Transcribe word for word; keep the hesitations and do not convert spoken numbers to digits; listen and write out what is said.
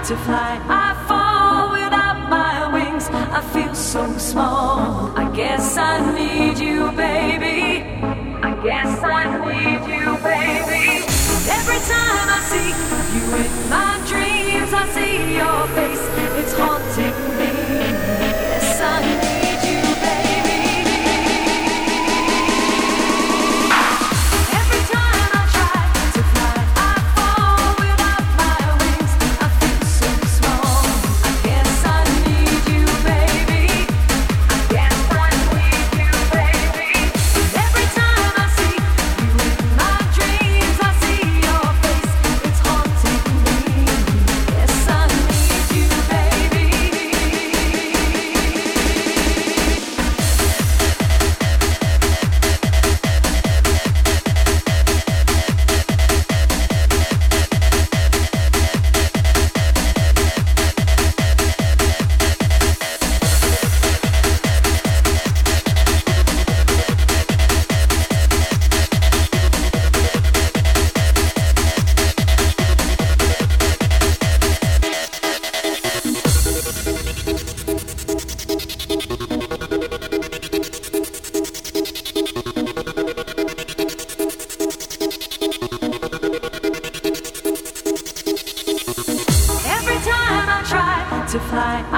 to fly. I fall without my wings. I feel so small. I guess I need you, baby. I guess I need you, baby. Every time I see you in my dreams, I see your face. It's haunting me. Yes, I need you, baby. Every time I try to fly, I fall without my wings. I feel so small. I guess I need you, baby. I guess I need you, baby. Every time I see you in my dreams, I see your face. It's haunting me. Yes, I need you, baby. Every time I try to fly,